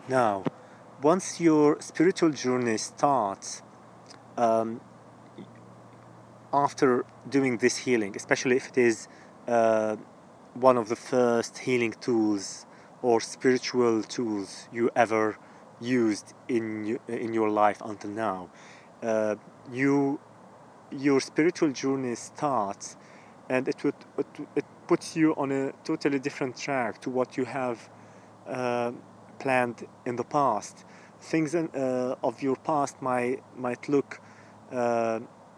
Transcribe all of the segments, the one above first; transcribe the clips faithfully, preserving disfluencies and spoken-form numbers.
Now, once your spiritual journey starts, um, after doing this healing, especially if it is uh, one of the first healing tools or spiritual tools you ever used in y- in your life until now, uh, you your spiritual journey starts, and it would it, it puts you on a totally different track to what you have uh, planned in the past. Things in, uh, of your past might might look uh,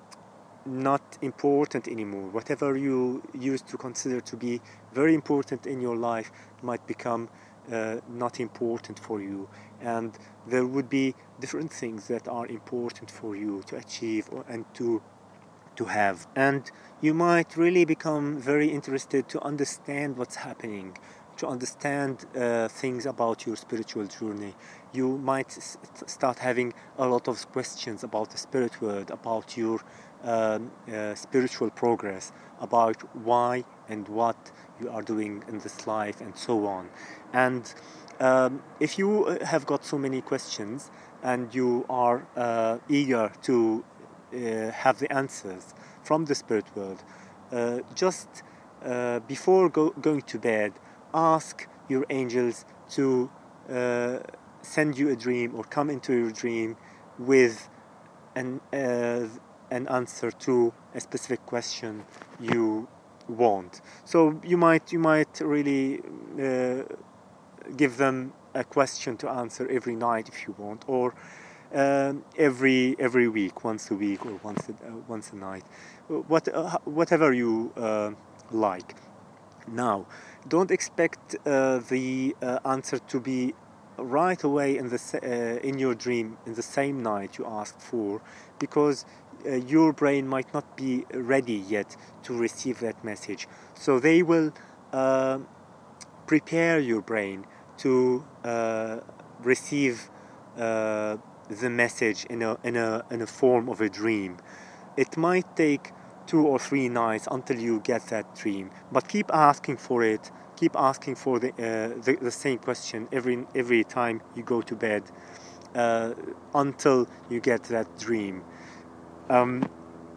not important anymore. Whatever you used to consider to be very important in your life might become uh, not important for you, and there would be different things that are important for you to achieve or, and to to have. And you might really become very interested to understand what's happening, to understand uh, things about your spiritual journey. You might s- start having a lot of questions about the spirit world, about your um, uh, spiritual progress, about why and what you are doing in this life, and so on. And um, if you uh, have got so many questions and you are uh, eager to uh, have the answers from the spirit world, uh, just uh, before go- going to bed, ask your angels to uh, send you a dream or come into your dream with an uh, an answer to a specific question you want. So you might you might really uh, give them a question to answer every night if you want, or um, every every week, once a week or once a, uh, once a night, what uh, whatever you uh, like. Now, don't expect uh, the uh, answer to be right away in the uh, in your dream in the same night you asked for, because uh, your brain might not be ready yet to receive that message. So they will uh, prepare your brain to uh, receive uh, the message in a, in, a, in a form of a dream. It might take two or three nights until you get that dream, but keep asking for it. Keep asking for the, uh, the, the same question every, every time you go to bed uh, until you get that dream. Um,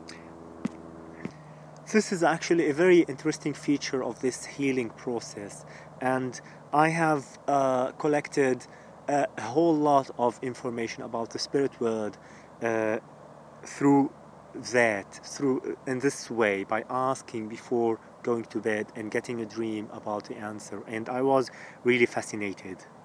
This is actually a very interesting feature of this healing process, and I have uh, collected a, a whole lot of information about the spirit world uh, through that, through in this way, by asking before going to bed and getting a dream about the answer, and I was really fascinated.